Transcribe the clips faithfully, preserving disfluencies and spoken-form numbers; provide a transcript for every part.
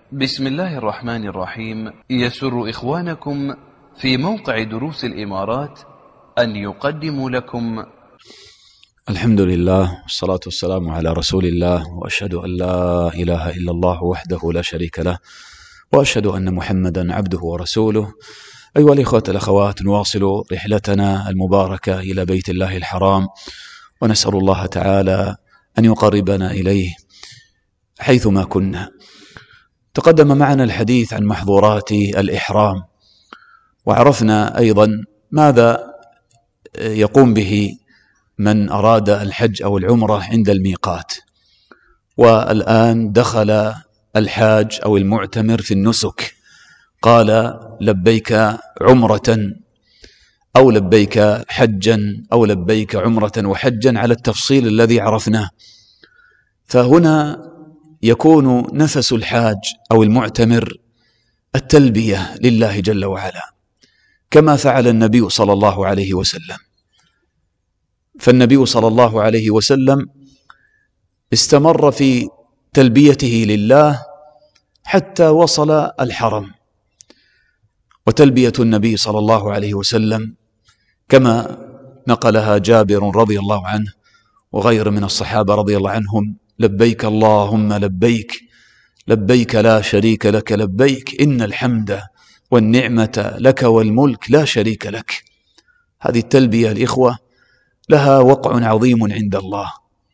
بسم الله الرحمن الرحيم. يسر إخوانكم في موقع دروس الإمارات أن يقدموا لكم الحمد لله والصلاة والسلام على رسول الله، وأشهد أن لا إله إلا الله وحده لا شريك له، وأشهد أن محمدا عبده ورسوله. أيها الإخوة الأخوات، نواصل رحلتنا المباركة إلى بيت الله الحرام، ونسأل الله تعالى أن يقربنا إليه حيثما كنا. تقدم معنا الحديث عن محظورات الإحرام، وعرفنا أيضا ماذا يقوم به من أراد الحج أو العمرة عند الميقات. والآن دخل الحاج أو المعتمر في النسك، قال لبيك عمرة أو لبيك حجا أو لبيك عمرة وحجا على التفصيل الذي عرفناه. فهنا يكون نفس الحاج أو المعتمر التلبية لله جل وعلا، كما فعل النبي صلى الله عليه وسلم. فالنبي صلى الله عليه وسلم استمر في تلبيته لله حتى وصل الحرم. وتلبية النبي صلى الله عليه وسلم كما نقلها جابر رضي الله عنه وغير من الصحابة رضي الله عنهم: لبيك اللهم لبيك، لبيك لا شريك لك لبيك، إن الحمد والنعمة لك والملك لا شريك لك. هذه التلبية الإخوة لها وقع عظيم عند الله.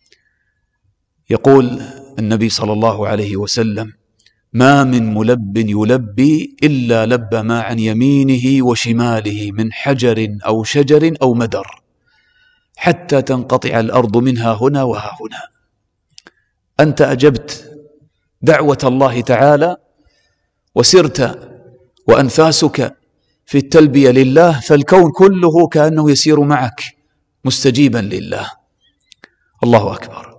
يقول النبي صلى الله عليه وسلم: ما من ملب يلبي إلا لب ما عن يمينه وشماله من حجر أو شجر أو مدر، حتى تنقطع الأرض منها هنا وها هنا. أنت أجبت دعوة الله تعالى وسرت وأنفاسك في التلبية لله، فالكون كله كأنه يسير معك مستجيبا لله. الله أكبر.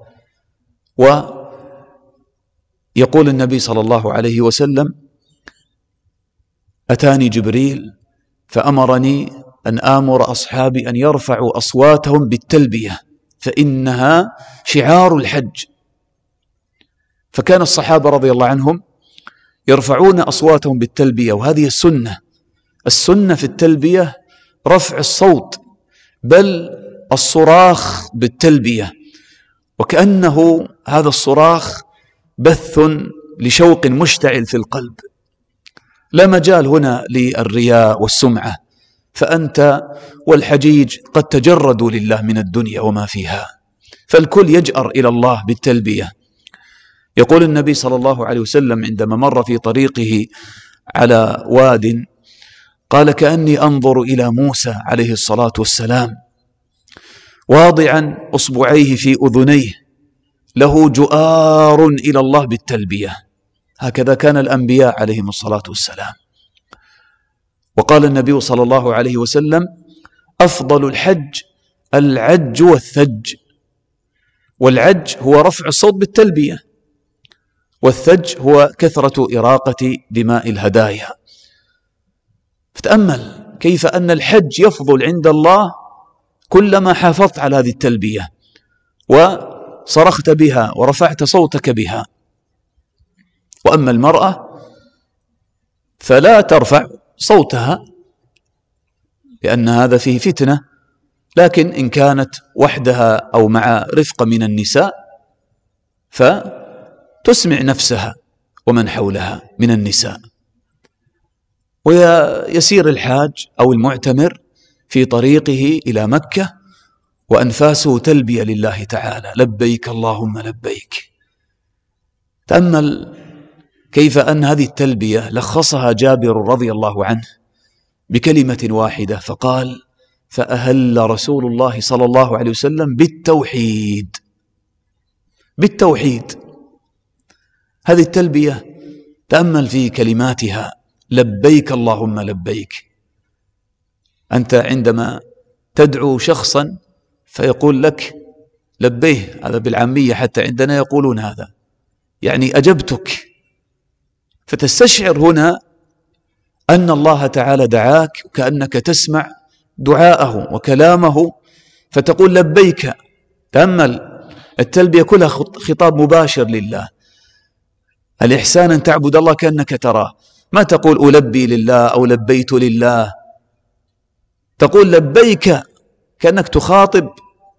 ويقول النبي صلى الله عليه وسلم: أتاني جبريل فأمرني أن آمر أصحابي أن يرفعوا أصواتهم بالتلبية، فإنها شعار الحج. فكان الصحابة رضي الله عنهم يرفعون أصواتهم بالتلبية، وهذه السنة. السنة في التلبية رفع الصوت، بل الصراخ بالتلبية، وكأنه هذا الصراخ بث لشوق مشتعل في القلب. لا مجال هنا للرياء والسمعة، فأنت والحجيج قد تجردوا لله من الدنيا وما فيها، فالكل يجأر إلى الله بالتلبية. يقول النبي صلى الله عليه وسلم عندما مر في طريقه على واد، قال: كأني أنظر إلى موسى عليه الصلاة والسلام واضعا أصبعيه في أذنيه له جؤار إلى الله بالتلبية. هكذا كان الأنبياء عليهم الصلاة والسلام. وقال النبي صلى الله عليه وسلم: أفضل الحج العج والثج. والعج هو رفع الصوت بالتلبية، والثج هو كثرة إراقة دماء الهدايا. فتأمل كيف أن الحج يفضل عند الله كلما حافظت على هذه التلبية وصرخت بها ورفعت صوتك بها. وأما المرأة فلا ترفع صوتها، لأن هذا فيه فتنة، لكن إن كانت وحدها أو مع رفقة من النساء فتسمع نفسها ومن حولها من النساء. ويسير الحاج أو المعتمر في طريقه إلى مكة وأنفاسه تلبية لله تعالى: لبيك اللهم لبيك. تأمل كيف أن هذه التلبية لخصها جابر رضي الله عنه بكلمة واحدة، فقال: فأهل رسول الله صلى الله عليه وسلم بالتوحيد. بالتوحيد. هذه التلبية تأمل في كلماتها: لبيك اللهم لبيك. أنت عندما تدعو شخصا فيقول لك لبيه، هذا بالعامية حتى عندنا يقولون هذا، يعني أجبتك. فتستشعر هنا أن الله تعالى دعاك وكأنك تسمع دعاءه وكلامه، فتقول لبيك. تأمل التلبية كلها خطاب مباشر لله. الإحسان أن تعبد الله كأنك تراه، ما تقول ألبي لله أو لبيت لله، تقول لبيك كأنك تخاطب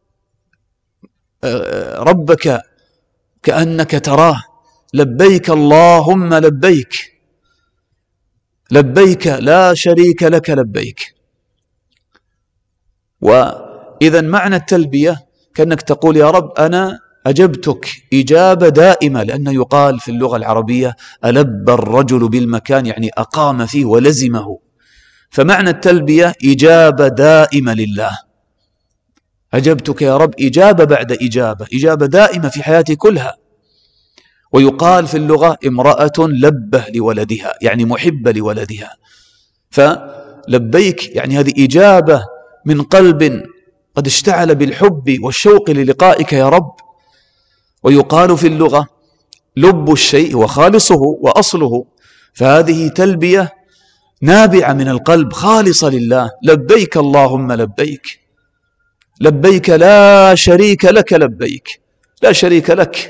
ربك كأنك تراه. لبيك اللهم لبيك، لبيك لا شريك لك لبيك. وإذا معنى التلبية كأنك تقول يا رب أنا أجبتك إجابة دائمة، لأنه يقال في اللغة العربية ألب الرجل بالمكان، يعني أقام فيه ولزمه. فمعنى التلبية إجابة دائمة لله، أجبتك يا رب إجابة بعد إجابة، إجابة دائمة في حياتي كلها. ويقال في اللغة امرأة لبه لولدها، يعني محبة لولدها. فلبيك يعني هذه إجابة من قلب قد اشتعل بالحب والشوق للقائك يا رب. ويقال في اللغة لب الشيء وخالصه وأصله، فهذه تلبية نابعة من القلب خالصة لله. لبيك اللهم لبيك، لبيك لا شريك لك لبيك، لا شريك لك،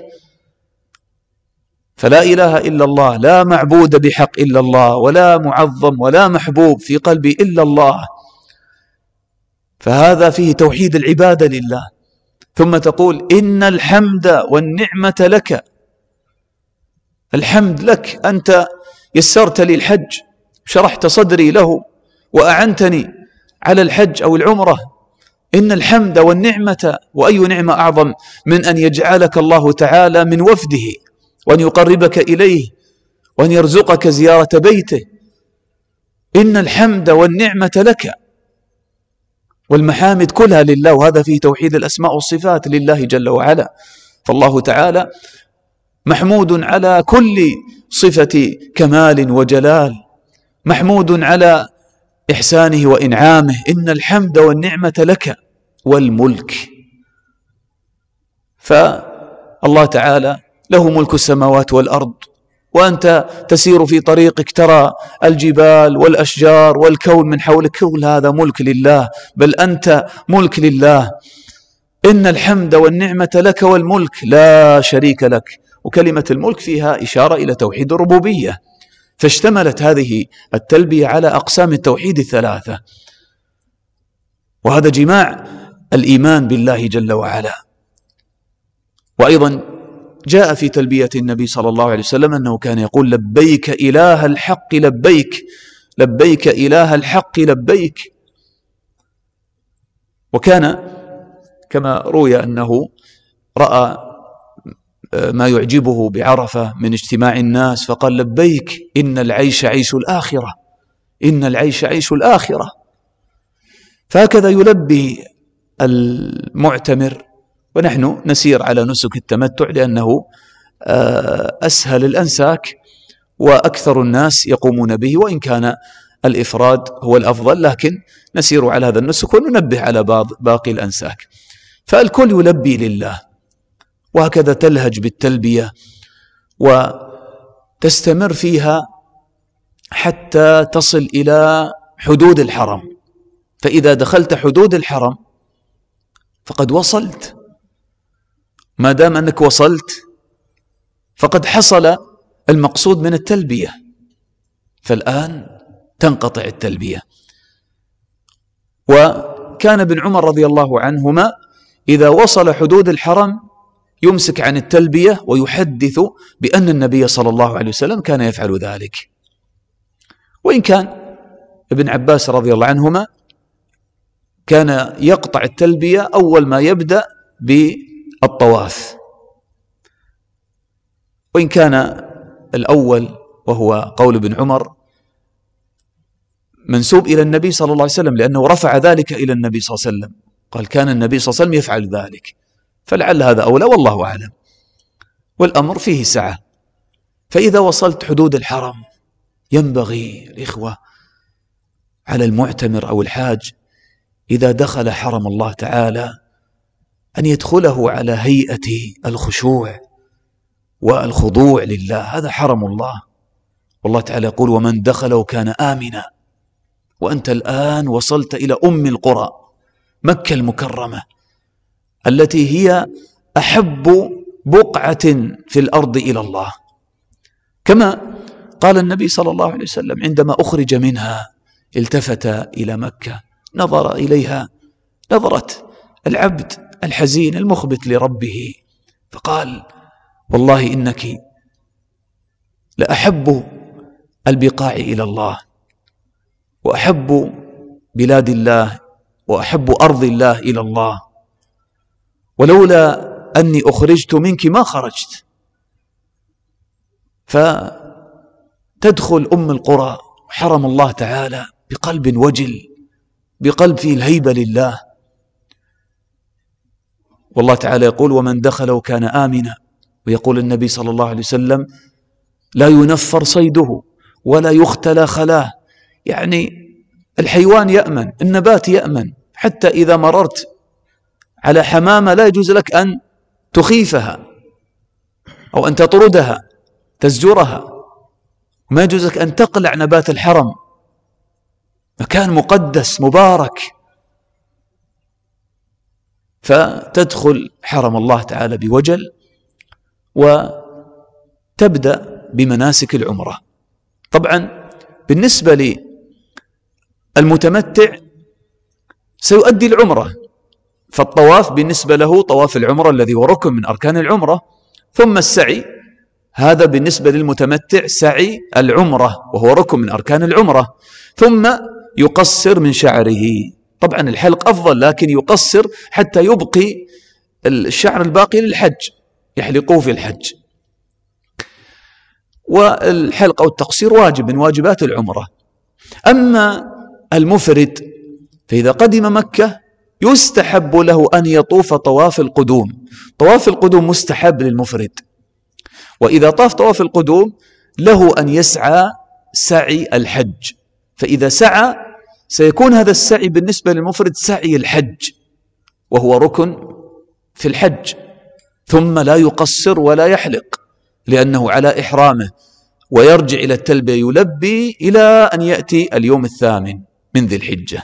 فلا إله إلا الله، لا معبود بحق إلا الله، ولا معظم ولا محبوب في قلبي إلا الله. فهذا فيه توحيد العبادة لله. ثم تقول إن الحمد والنعمة لك، الحمد لك، أنت يسرت لي الحج، شرحت صدري له، وأعنتني على الحج أو العمرة. إن الحمد والنعمة، وأي نعمة أعظم من أن يجعلك الله تعالى من وفده، وأن يقربك إليه، وأن يرزقك زيارة بيته. إن الحمد والنعمة لك، والمحامد كلها لله، وهذا فيه توحيد الأسماء والصفات لله جل وعلا. فالله تعالى محمود على كل صفة كمال وجلال، محمود على إحسانه وإنعامه. إن الحمد والنعمة لك والملك، فالله تعالى له ملك السماوات والأرض، وأنت تسير في طريقك ترى الجبال والأشجار والكون من حولك، كل هذا ملك لله، بل أنت ملك لله. إن الحمد والنعمة لك والملك لا شريك لك. وكلمة الملك فيها إشارة إلى توحيد الربوبية، فاشتملت هذه التلبية على أقسام التوحيد الثلاثة، وهذا جماع الإيمان بالله جل وعلا. وأيضا جاء في تلبية النبي صلى الله عليه وسلم أنه كان يقول لبيك إله الحق لبيك، لبيك إله الحق لبيك. وكان كما روي أنه رأى ما يعجبه بعرفة من اجتماع الناس، فقال لبيك إن العيش عيش الآخرة، إن العيش عيش الآخرة. فهكذا يلبي المعتمر، ونحن نسير على نسك التمتع لأنه أسهل الأنساك وأكثر الناس يقومون به، وإن كان الإفراد هو الأفضل، لكن نسير على هذا النسك وننبه على باقي الأنساك. فالكل يلبي لله، وهكذا تلهج بالتلبية وتستمر فيها حتى تصل إلى حدود الحرم. فإذا دخلت حدود الحرم فقد وصلت، ما دام أنك وصلت فقد حصل المقصود من التلبية، فالآن تنقطع التلبية. وكان ابن عمر رضي الله عنهما إذا وصل حدود الحرم يمسك عن التلبية ويحدث بأن النبي صلى الله عليه وسلم كان يفعل ذلك. وإن كان ابن عباس رضي الله عنهما كان يقطع التلبية أول ما يبدأ بالطواف، وإن كان الأول وهو قول ابن عمر منسوب إلى النبي صلى الله عليه وسلم، لأنه رفع ذلك إلى النبي صلى الله عليه وسلم، قال كان النبي صلى الله عليه وسلم يفعل ذلك، فلعل هذا أولى والله أعلم، والأمر فيه سعة. فإذا وصلت حدود الحرم ينبغي الإخوة على المعتمر أو الحاج إذا دخل حرم الله تعالى أن يدخله على هيئة الخشوع والخضوع لله، هذا حرم الله. والله تعالى يقول ومن دخله كان آمنا. وأنت الآن وصلت إلى أم القرى مكة المكرمة التي هي أحب بقعة في الأرض إلى الله، كما قال النبي صلى الله عليه وسلم عندما أخرج منها التفت إلى مكة، نظر إليها نظرة العبد الحزين المخبت لربه، فقال: والله إنك لأحب البقاع إلى الله، وأحب بلاد الله، وأحب أرض الله إلى الله، ولولا أني أخرجت منك ما خرجت. فتدخل أم القرى حرم الله تعالى بقلب وجل، بقلب فيه الهيبة لله. والله تعالى يقول: ومن دخله كان آمنا. ويقول النبي صلى الله عليه وسلم: لا ينفر صيده ولا يختلى خلاه. يعني الحيوان يأمن، النبات يأمن، حتى إذا مررت على حمامة لا يجوز لك أن تخيفها أو أن تطردها تزجرها، ما يجوز لك أن تقلع نبات الحرم، مكان مقدس مبارك. فتدخل حرم الله تعالى بوجل، وتبدأ بمناسك العمرة. طبعا بالنسبة للمتمتع سيؤدي العمرة، فالطواف بالنسبة له طواف العمرة الذي هو ركن من أركان العمرة، ثم السعي، هذا بالنسبة للمتمتع سعي العمرة وهو ركن من أركان العمرة، ثم يقصر من شعره. طبعا الحلق أفضل، لكن يقصر حتى يبقي الشعر الباقي للحج، يحلقوه في الحج. والحلق أو التقصير واجب من واجبات العمرة. أما المفرد فإذا قدم مكة يستحب له أن يطوف طواف القدوم. طواف القدوم مستحب للمفرد، وإذا طاف طواف القدوم له أن يسعى سعي الحج. فإذا سعى سيكون هذا السعي بالنسبة للمفرد سعي الحج، وهو ركن في الحج. ثم لا يقصر ولا يحلق لأنه على إحرامه، ويرجع إلى التلبية يلبي إلى أن يأتي اليوم الثامن من ذي الحجة.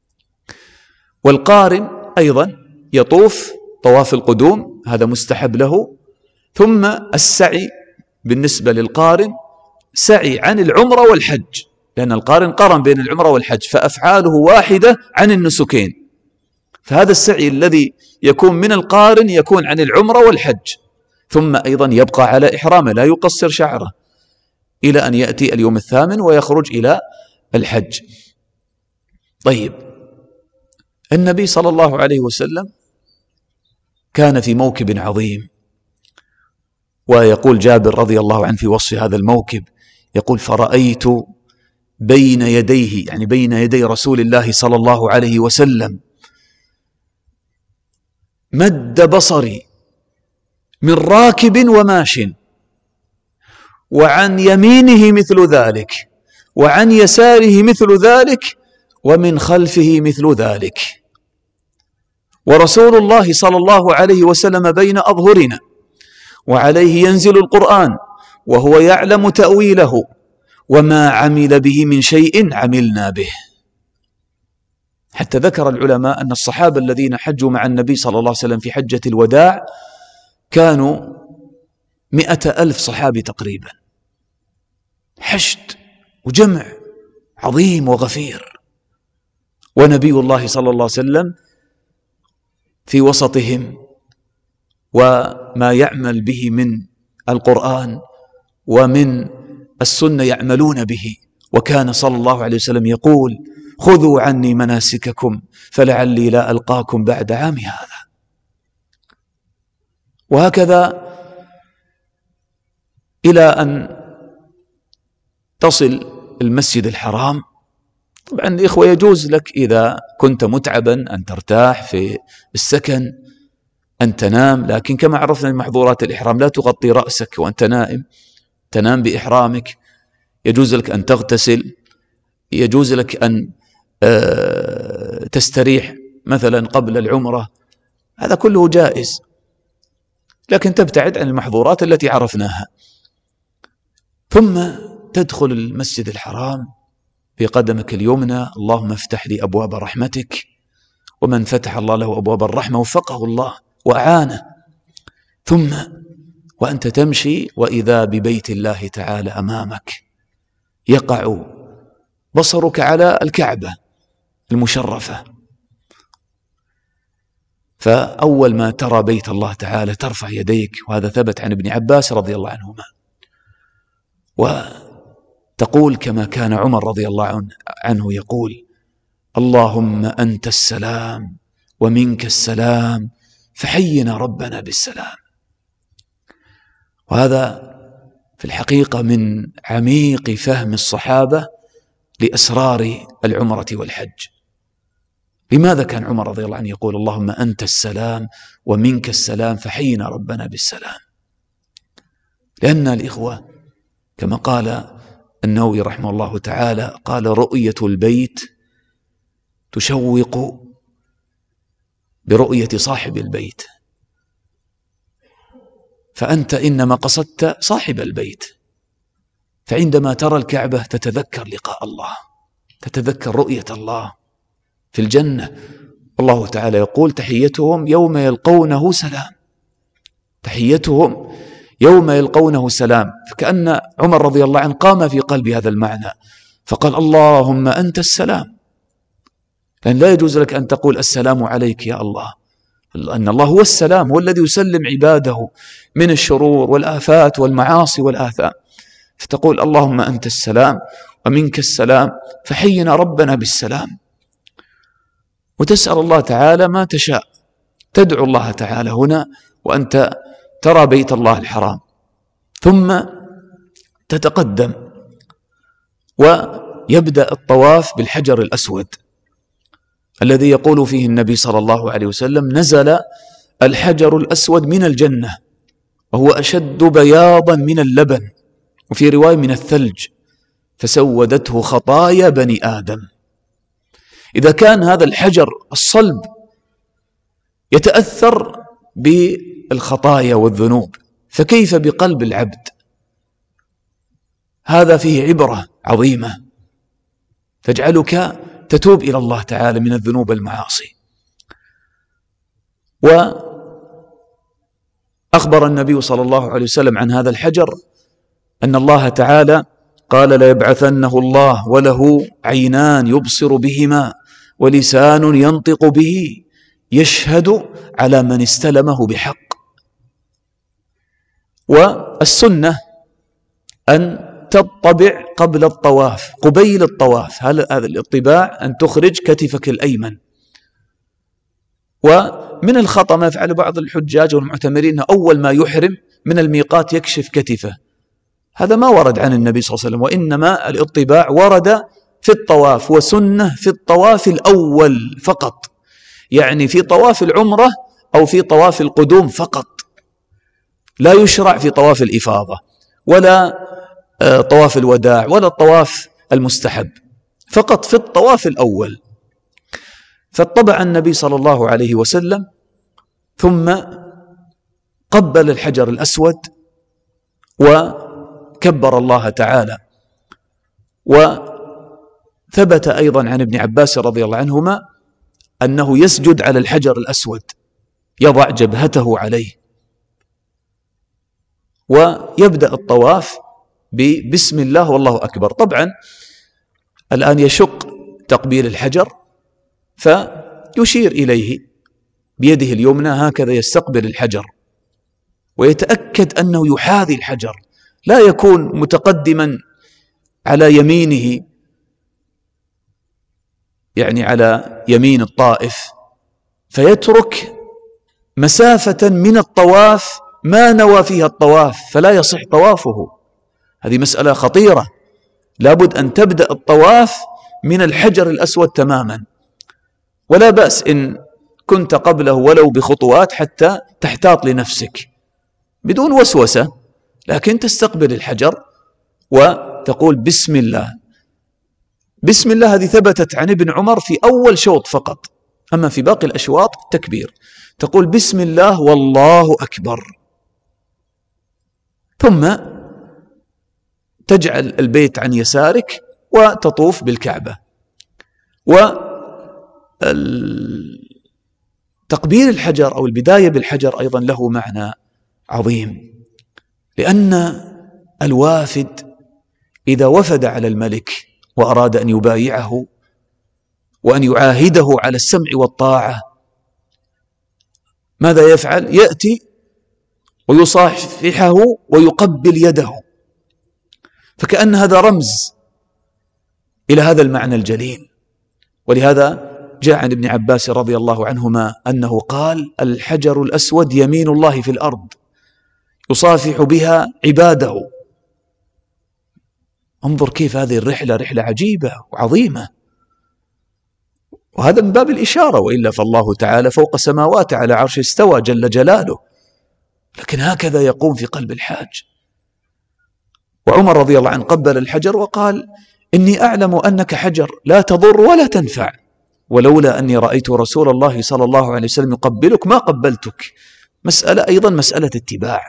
والقارن أيضا يطوف طواف القدوم، هذا مستحب له. ثم السعي بالنسبة للقارن سعي عن العمرة والحج، لأن القارن قارن بين العمرة والحج، فأفعاله واحدة عن النسكين. فهذا السعي الذي يكون من القارن يكون عن العمرة والحج. ثم أيضا يبقى على إحرامه، لا يقصر شعره إلى أن يأتي اليوم الثامن ويخرج إلى الحج. طيب، النبي صلى الله عليه وسلم كان في موكب عظيم، ويقول جابر رضي الله عنه في وصف هذا الموكب، يقول: فرأيت بين يديه، يعني بين يدي رسول الله صلى الله عليه وسلم، مد بصري من راكب وماش، وعن يمينه مثل ذلك، وعن يساره مثل ذلك، ومن خلفه مثل ذلك، ورسول الله صلى الله عليه وسلم بين أظهرنا، وعليه ينزل القرآن، وهو يعلم تأويله، وما عمل به من شيء عملنا به. حتى ذكر العلماء أن الصحابة الذين حجوا مع النبي صلى الله عليه وسلم في حجة الوداع كانوا مئة ألف صحابي تقريبا، حشد وجمع عظيم وغفير، ونبي الله صلى الله عليه وسلم في وسطهم، وما يعمل به من القرآن ومن السنة يعملون به. وكان صلى الله عليه وسلم يقول: خذوا عني مناسككم فلعلي لا ألقاكم بعد عامي هذا. وهكذا إلى أن تصل المسجد الحرام. طبعا الإخوة يجوز لك إذا كنت متعبا أن ترتاح في السكن، أن تنام، لكن كما عرفنا من محظورات الإحرام لا تغطي رأسك وأنت نائم، تنام بإحرامك. يجوز لك أن تغتسل، يجوز لك أن تستريح مثلا قبل العمرة، هذا كله جائز، لكن تبتعد عن المحظورات التي عرفناها. ثم تدخل المسجد الحرام بقدمك اليمنى، اللهم افتح لي أبواب رحمتك، ومن فتح الله له أبواب الرحمة وفقه الله وأعانه. ثم وأنت تمشي وإذا ببيت الله تعالى أمامك، يقع بصرك على الكعبة المشرفة، فأول ما ترى بيت الله تعالى ترفع يديك، وهذا ثبت عن ابن عباس رضي الله عنهما، وتقول كما كان عمر رضي الله عنه يقول: اللهم أنت السلام ومنك السلام فحينا ربنا بالسلام. وهذا في الحقيقة من عميق فهم الصحابة لأسرار العمرة والحج. لماذا كان عمر رضي الله عنه يقول: اللهم أنت السلام ومنك السلام فحينا ربنا بالسلام؟ لأن الإخوة كما قال النووي رحمه الله تعالى، قال: رؤية البيت تشوق برؤية صاحب البيت، فأنت إنما قصدت صاحب البيت، فعندما ترى الكعبة تتذكر لقاء الله، تتذكر رؤية الله في الجنة. الله تعالى يقول: تحيتهم يوم يلقونه سلام، تحيتهم يوم يلقونه سلام. فكأن عمر رضي الله عنه قام في قلب هذا المعنى فقال: اللهم أنت السلام، لأن لا يجوز لك أن تقول السلام عليك يا الله، لأن الله هو السلام، هو الذي يسلم عباده من الشرور والآفات والمعاصي والآثام، فتقول: اللهم أنت السلام ومنك السلام فحينا ربنا بالسلام. وتسأل الله تعالى ما تشاء، تدعو الله تعالى هنا وأنت ترى بيت الله الحرام، ثم تتقدم ويبدأ الطواف بالحجر الأسود الذي يقول فيه النبي صلى الله عليه وسلم: نزل الحجر الأسود من الجنة وهو أشد بياضا من اللبن، وفي رواية من الثلج، فسودته خطايا بني آدم. إذا كان هذا الحجر الصلب يتأثر بالخطايا والذنوب، فكيف بقلب العبد؟ هذا فيه عبرة عظيمة تجعلك تتوب إلى الله تعالى من الذنوب والمعاصي. وأخبر النبي صلى الله عليه وسلم عن هذا الحجر أن الله تعالى قال: ليبعثنه الله وله عينان يبصر بهما ولسان ينطق به يشهد على من استلمه بحق. والسنة أن تطبع قبل الطواف، قبيل الطواف، هذا الاطباع أن تخرج كتفك الأيمن. ومن الخطأ ما يفعل بعض الحجاج والمعتمرين أول ما يحرم من الميقات يكشف كتفه، هذا ما ورد عن النبي صلى الله عليه وسلم، وإنما الاطباع ورد في الطواف، وسنة في الطواف الأول فقط، يعني في طواف العمرة أو في طواف القدوم فقط، لا يشرع في طواف الإفاضة ولا طواف الوداع ولا الطواف المستحب، فقط في الطواف الأول. فاتبع النبي صلى الله عليه وسلم ثم قبل الحجر الأسود وكبر الله تعالى. وثبت أيضا عن ابن عباس رضي الله عنهما أنه يسجد على الحجر الأسود، يضع جبهته عليه، ويبدأ الطواف ببسم الله والله أكبر. طبعا الآن يشق تقبيل الحجر، فيشير إليه بيده اليمنى هكذا، يستقبل الحجر ويتأكد أنه يحاذي الحجر، لا يكون متقدما على يمينه، يعني على يمين الطائف، فيترك مسافة من الطواف ما نوى فيها الطواف فلا يصح طوافه. هذه مسألة خطيرة، لابد أن تبدأ الطواف من الحجر الأسود تماما، ولا بأس إن كنت قبله ولو بخطوات حتى تحتاط لنفسك بدون وسوسة، لكن تستقبل الحجر وتقول بسم الله. بسم الله هذه ثبتت عن ابن عمر في أول شوط فقط، أما في باقي الأشواط تكبير، تقول بسم الله والله أكبر، ثم تجعل البيت عن يسارك وتطوف بالكعبة. وتقبيل الحجر أو البداية بالحجر أيضا له معنى عظيم، لأن الوافد إذا وفد على الملك وأراد أن يبايعه وأن يعاهده على السمع والطاعة، ماذا يفعل؟ يأتي ويصافحه ويقبل يده، فكأن هذا رمز إلى هذا المعنى الجليل. ولهذا جاء عن ابن عباس رضي الله عنهما أنه قال: الحجر الأسود يمين الله في الأرض يصافح بها عباده. انظر كيف هذه الرحلة رحلة عجيبة وعظيمة، وهذا من باب الإشارة، وإلا فالله تعالى فوق السماوات على عرش استوى جل جلاله، لكن هكذا يقوم في قلب الحاج. وعمر رضي الله عنه قبل الحجر وقال: إني أعلم أنك حجر لا تضر ولا تنفع، ولولا أني رأيت رسول الله صلى الله عليه وسلم يقبلك ما قبلتك. مسألة أيضا مسألة اتباع،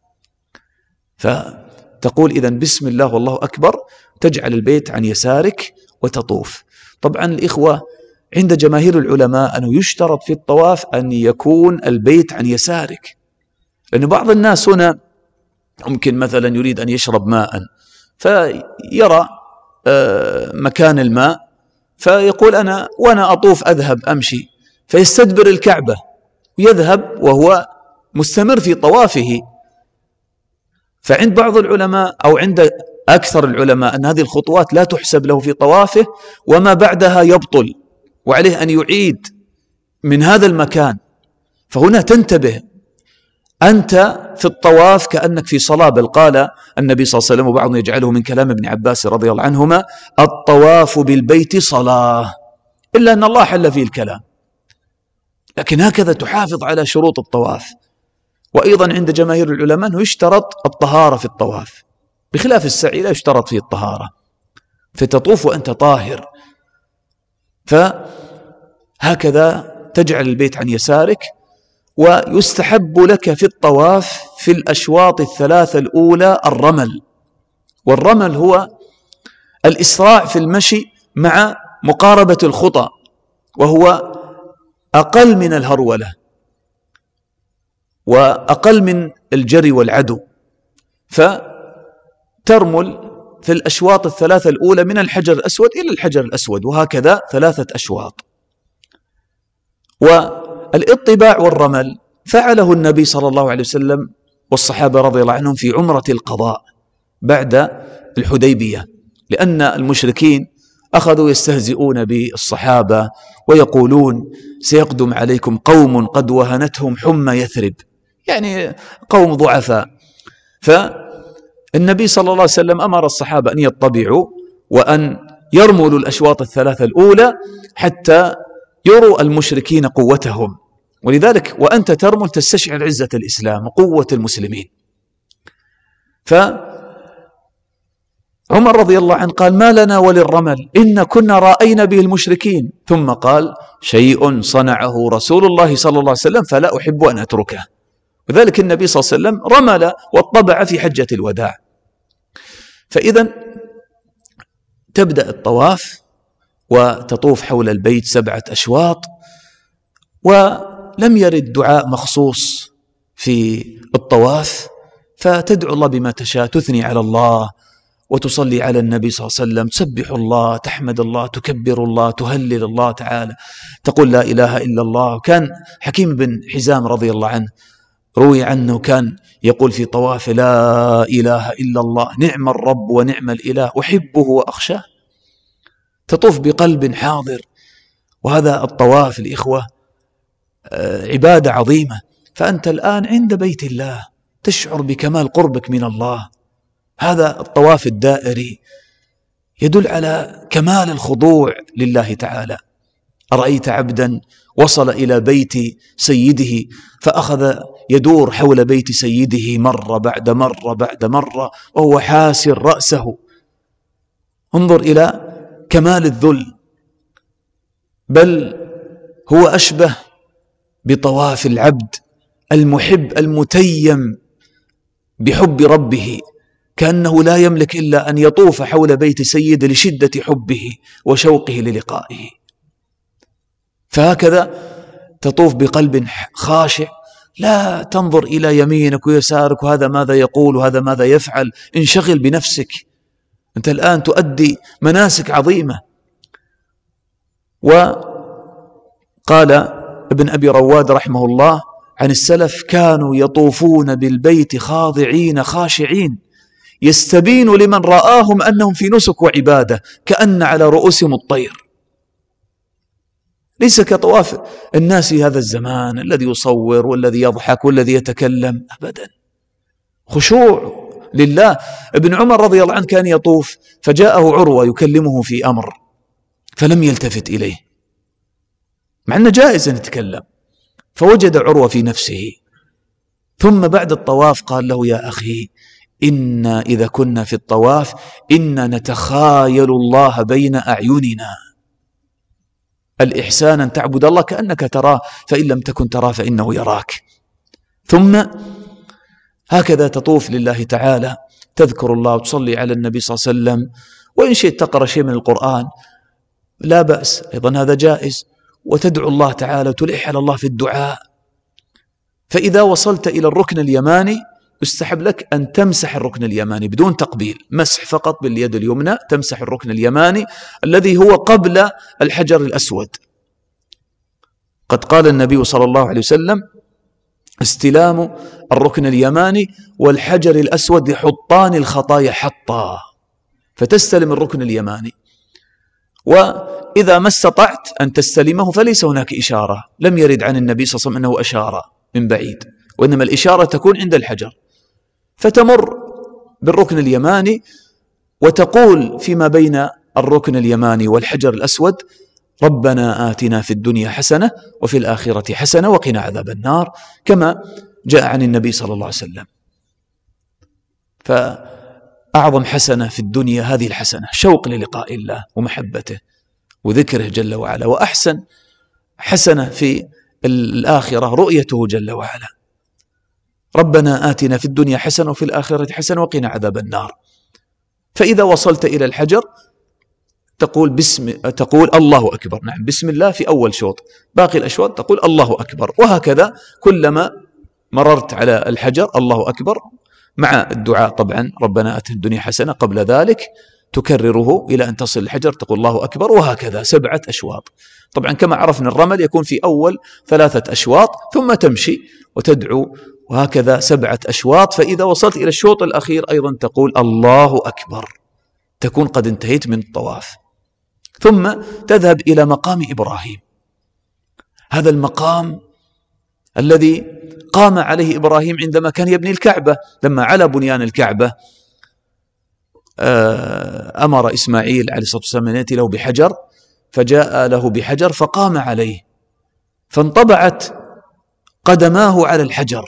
فتقول إذن بسم الله والله أكبر، تجعل البيت عن يسارك وتطوف. طبعا الإخوة عند جماهير العلماء أنه يشترط في الطواف أن يكون البيت عن يسارك، لأن بعض الناس هنا ممكن مثلا يريد أن يشرب ماء فيرى مكان الماء فيقول أنا وأنا أطوف أذهب أمشي، فيستدبر الكعبة ويذهب وهو مستمر في طوافه. فعند بعض العلماء أو عند أكثر العلماء أن هذه الخطوات لا تحسب له في طوافه، وما بعدها يبطل، وعليه أن يعيد من هذا المكان. فهنا تنتبه، أنت في الطواف كأنك في صلاة، بل قال النبي صلى الله عليه وسلم، وبعضهم يجعله من كلام ابن عباس رضي الله عنهما: الطواف بالبيت صلاة، إلا أن الله حل فيه الكلام، لكن هكذا تحافظ على شروط الطواف. وأيضا عند جماهير العلماء أنه يشترط الطهارة في الطواف، بخلاف السعي لا يشترط فيه الطهارة، فتطوف وأنت طاهر. فهكذا تجعل البيت عن يسارك. ويستحب لك في الطواف في الأشواط الثلاثة الأولى الرمل، والرمل هو الإسراع في المشي مع مقاربة الخطى، وهو أقل من الهرولة وأقل من الجري والعدو. فترمل في الأشواط الثلاثة الأولى من الحجر الأسود إلى الحجر الأسود، وهكذا ثلاثة أشواط. والاطباع والرمل فعله النبي صلى الله عليه وسلم والصحابة رضي الله عنهم في عمرة القضاء بعد الحديبية، لأن المشركين أخذوا يستهزئون بالصحابة ويقولون: سيقدم عليكم قوم قد وهنتهم حمى يثرب، يعني قوم ضعفاء. فالنبي صلى الله عليه وسلم أمر الصحابة أن يطبعوا وأن يرملوا الأشواط الثلاثة الأولى حتى يروا المشركين قوتهم. ولذلك وأنت ترمل تستشعر عزة الإسلام وقوة المسلمين. فعمر رضي الله عنه قال: ما لنا وللرمل إن كنا رأينا به المشركين. ثم قال: شيء صنعه رسول الله صلى الله عليه وسلم فلا أحب أن أتركه. وذلك النبي صلى الله عليه وسلم رمل والطبع في حجة الوداع. فإذا تبدأ الطواف وتطوف حول البيت سبعة أشواط، ولم يرد دعاء مخصوص في الطواف، فتدعو الله بما تشاء، تثني على الله وتصلي على النبي صلى الله عليه وسلم، تسبح الله، تحمد الله، تكبر الله، تهلل الله تعالى، تقول لا إله إلا الله. كان حكيم بن حزام رضي الله عنه روي عنه كان يقول في طواف: لا إله إلا الله، نعم الرب ونعم الإله، أحبه وأخشاه. تطوف بقلب حاضر. وهذا الطواف الإخوة عبادة عظيمة. فأنت الآن عند بيت الله تشعر بكمال قربك من الله. هذا الطواف الدائري يدل على كمال الخضوع لله تعالى. أرأيت عبدا وصل إلى بيت سيده فأخذ يدور حول بيت سيده مرة بعد مرة بعد مرة وهو حاسر رأسه. انظر إلى كمال الذل. بل هو أشبه بطواف العبد المحب المتيم بحب ربه، كأنه لا يملك إلا أن يطوف حول بيت سيده لشدة حبه وشوقه للقائه. فهكذا تطوف بقلب خاشع لا تنظر إلى يمينك ويسارك وهذا ماذا يقول وهذا ماذا يفعل، انشغل بنفسك، أنت الآن تؤدي مناسك عظيمة. وقال ابن أبي رواد رحمه الله عن السلف: كانوا يطوفون بالبيت خاضعين خاشعين، يستبين لمن رآهم أنهم في نسك وعبادة كأن على رؤوسهم الطير. ليس كطواف الناس في هذا الزمان الذي يصور والذي يضحك والذي يتكلم، أبدا، خشوع لله. ابن عمر رضي الله عنه كان يطوف فجاءه عروة يكلمه في أمر فلم يلتفت إليه، مع أنه جائز أن يتكلم، فوجد عروة في نفسه، ثم بعد الطواف قال له: يا أخي، إنا إذا كنا في الطواف إنا نتخايل الله بين أعيننا. الإحسان أن تعبد الله كأنك تراه، فإن لم تكن تراه فإنه يراك. ثم هكذا تطوف لله تعالى، تذكر الله وتصلي على النبي صلى الله عليه وسلم، وإن شئت تقرأ شيء من القرآن لا بأس، أيضا هذا جائز، وتدعو الله تعالى وتلح على الله في الدعاء. فإذا وصلت إلى الركن اليماني يستحب لك أن تمسح الركن اليماني بدون تقبيل، مسح فقط باليد اليمنى، تمسح الركن اليماني الذي هو قبل الحجر الأسود. قد قال النبي صلى الله عليه وسلم: استلام الركن اليماني والحجر الأسود يحطان الخطايا حطا، فتستلم الركن اليماني، وإذا ما استطعت أن تستلمه فليس هناك إشارة، لم يرد عن النبي صلى الله عليه وسلم أنه أشار من بعيد، وإنما الإشارة تكون عند الحجر، فتمر بالركن اليماني وتقول فيما بين الركن اليماني والحجر الأسود: ربنا آتنا في الدنيا حسنة وفي الآخرة حسنة وقنا عذاب النار، كما جاء عن النبي صلى الله عليه وسلم. فأعظم حسنة في الدنيا هذه الحسنة، شوق للقاء الله ومحبته وذكره جل وعلا، وأحسن حسنة في الآخرة رؤيته جل وعلا. ربنا آتنا في الدنيا حسنة وفي الآخرة حسنة وقنا عذاب النار. فإذا وصلت إلى الحجر تقول بسم تقول الله أكبر، نعم، بسم الله في أول شوط، باقي الأشواط تقول الله أكبر، وهكذا كلما مررت على الحجر الله أكبر، مع الدعاء طبعا ربنا آتنا في الدنيا حسنة، قبل ذلك تكرره إلى أن تصل الحجر تقول الله أكبر، وهكذا سبعة أشواط. طبعا كما عرفنا الرمل يكون في أول ثلاثة أشواط ثم تمشي وتدعو، وهكذا سبعة أشواط. فإذا وصلت إلى الشوط الأخير أيضا تقول الله أكبر، تكون قد انتهيت من الطواف. ثم تذهب إلى مقام إبراهيم، هذا المقام الذي قام عليه إبراهيم عندما كان يبني الكعبة. لما على بنيان الكعبة أمر إسماعيل عليه الصلاة والسلام أن يأتي له بحجر، فجاء له بحجر فقام عليه، فانطبعت قدماه على الحجر،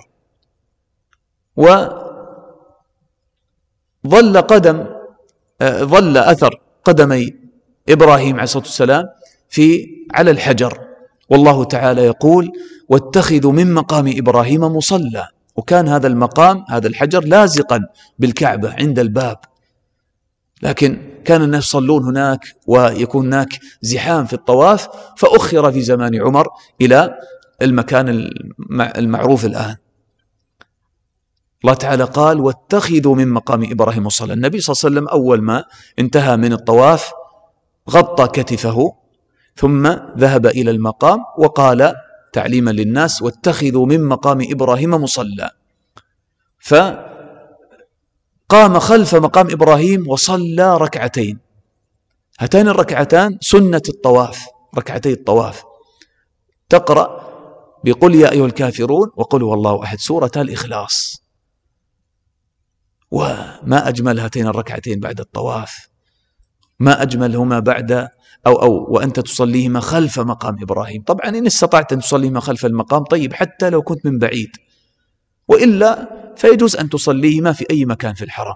وظل قدم ظل أثر قدمي إبراهيم عليه الصلاة والسلام في على الحجر. والله تعالى يقول: واتخذوا من مقام إبراهيم مصلى. وكان هذا المقام هذا الحجر لازقا بالكعبة عند الباب، لكن كان الناس يصلون هناك ويكون هناك زحام في الطواف، فأخر في زمان عمر إلى المكان المعروف الآن. الله تعالى قال: واتخذوا من مقام إبراهيم مصلى. النبي صلى الله عليه وسلم أول ما انتهى من الطواف غطى كتفه ثم ذهب إلى المقام وقال تعليما للناس: واتخذوا من مقام إبراهيم مصلى. فقام خلف مقام إبراهيم وصلى ركعتين، هاتان الركعتان سنة الطواف، ركعتي الطواف، تقرأ بقل يا أيها الكافرون وقل هو الله أحد، سورة الإخلاص. وما أجمل هاتين الركعتين بعد الطواف، ما أجملهما بعد أو أو وأنت تصليهما خلف مقام إبراهيم. طبعا إن استطعت أن تصليهما خلف المقام طيب، حتى لو كنت من بعيد، وإلا فيجوز أن تصليهما في أي مكان في الحرم.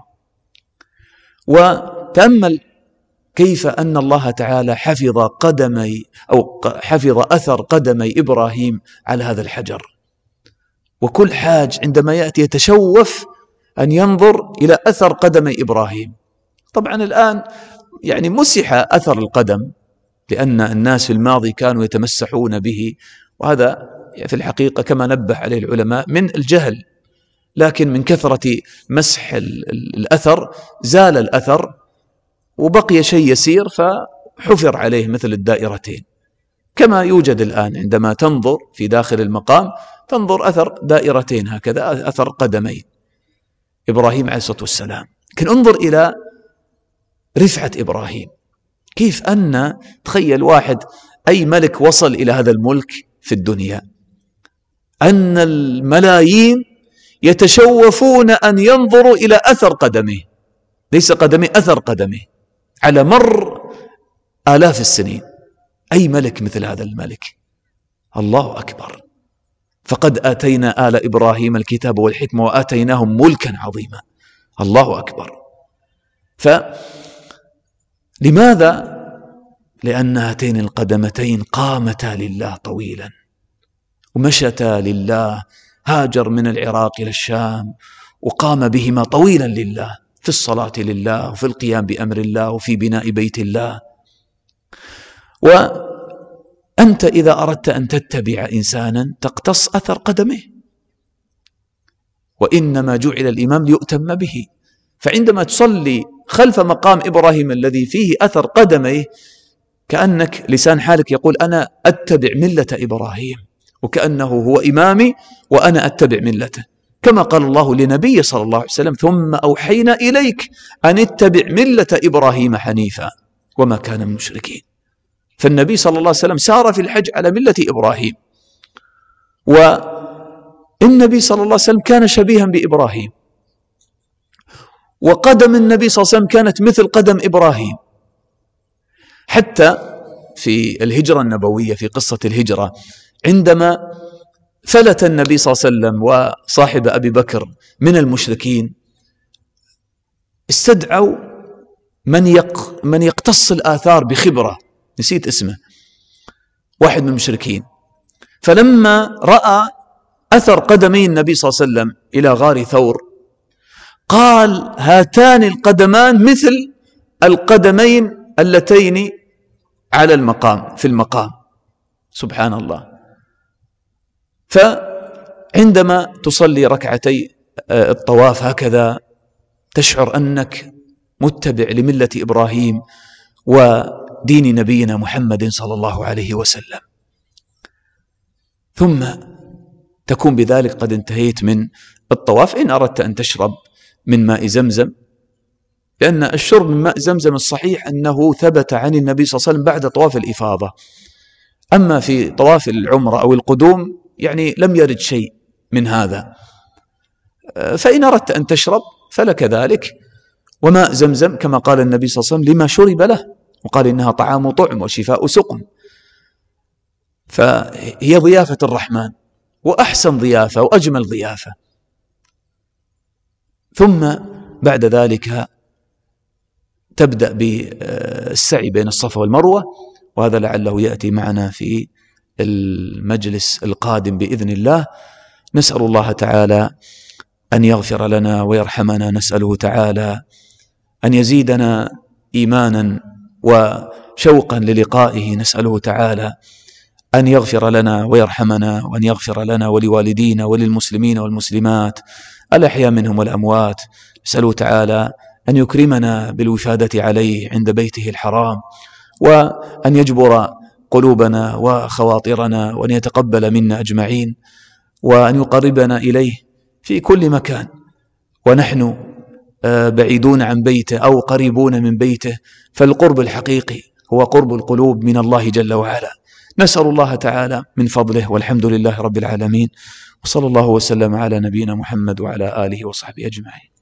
وتأمل كيف أن الله تعالى حفظ قدمي أو حفظ أثر قدمي إبراهيم على هذا الحجر، وكل حاج عندما يأتي يتشوف أن ينظر إلى أثر قدمي إبراهيم. طبعا الآن يعني مسح أثر القدم، لأن الناس في الماضي كانوا يتمسحون به، وهذا في الحقيقة كما نبه عليه العلماء من الجهل، لكن من كثرة مسح الأثر زال الأثر وبقي شيء يسير فحفر عليه مثل الدائرتين، كما يوجد الآن عندما تنظر في داخل المقام تنظر أثر دائرتين هكذا، أثر قدمين إبراهيم عليه الصلاة والسلام. لكن انظر إلى رفعة إبراهيم، كيف أن تخيل واحد أي ملك وصل إلى هذا الملك في الدنيا، أن الملايين يتشوفون أن ينظروا إلى أثر قدمه، ليس قدمه، أثر قدمه على مر آلاف السنين. أي ملك مثل هذا الملك؟ الله أكبر. فقد آتينا آل إبراهيم الكتاب والحكمة وآتيناهم ملكا عظيما. الله أكبر. فلماذا؟ لأن هاتين القدمتين قامتا لله طويلا ومشتا لله، هاجر من العراق إلى الشام وقام بهما طويلا لله، في الصلاة لله وفي القيام بأمر الله وفي بناء بيت الله. وأنت إذا أردت أن تتبع إنسانا تقتص أثر قدمه، وإنما جعل الإمام ليؤتم به. فعندما تصلي خلف مقام إبراهيم الذي فيه أثر قدمه كأنك لسان حالك يقول أنا أتبع ملة إبراهيم، وكأنه هو إمامي وأنا أتبع ملته، كما قال الله لنبي صلى الله عليه وسلم ثم أوحينا إليك أن اتبع ملة إبراهيم حنيفا وما كان من المشركين. فالنبي صلى الله عليه وسلم سار في الحج على ملة إبراهيم، والنبي صلى الله عليه وسلم كان شبيها بإبراهيم، وقدم النبي صلى الله عليه وسلم كانت مثل قدم إبراهيم. حتى في الهجرة النبوية في قصة الهجرة عندما فلت النبي صلى الله عليه وسلم وصاحب أبي بكر من المشركين استدعوا من, يق من يقتص الآثار بخبرة، نسيت اسمه، واحد من المشركين. فلما رأى أثر قدمي النبي صلى الله عليه وسلم إلى غار ثور قال هاتان القدمان مثل القدمين اللتين على المقام في المقام. سبحان الله. فعندما تصلي ركعتي الطواف هكذا تشعر أنك متبع لملة إبراهيم ودين نبينا محمد صلى الله عليه وسلم. ثم تكون بذلك قد انتهيت من الطواف. إن أردت أن تشرب من ماء زمزم، لأن الشرب من ماء زمزم الصحيح أنه ثبت عن النبي صلى الله عليه وسلم بعد طواف الإفاضة، أما في طواف العمرة أو القدوم يعني لم يرد شيء من هذا. فإن أردت أن تشرب فلك ذلك. وماء زمزم كما قال النبي صلى الله عليه وسلم لما شرب له، وقال إنها طعام طعم وشفاء سقم، فهي ضيافة الرحمن وأحسن ضيافة وأجمل ضيافة. ثم بعد ذلك تبدأ بالسعي بين الصفا والمروة، وهذا لعله يأتي معنا في المجلس القادم بإذن الله. نسأل الله تعالى أن يغفر لنا ويرحمنا، نسأله تعالى أن يزيدنا إيمانا وشوقا للقائه، نسأله تعالى أن يغفر لنا ويرحمنا، وأن يغفر لنا ولوالدينا وللمسلمين والمسلمات الأحياء منهم والأموات. نسأله تعالى أن يكرمنا بالوفادة عليه عند بيته الحرام، وأن يجبر قلوبنا وخواطرنا، وأن يتقبل منا أجمعين، وأن يقربنا إليه في كل مكان، ونحن بعيدون عن بيته أو قريبون من بيته، فالقرب الحقيقي هو قرب القلوب من الله جل وعلا. نسأل الله تعالى من فضله، والحمد لله رب العالمين، وصلى الله وسلم على نبينا محمد وعلى آله وصحبه أجمعين.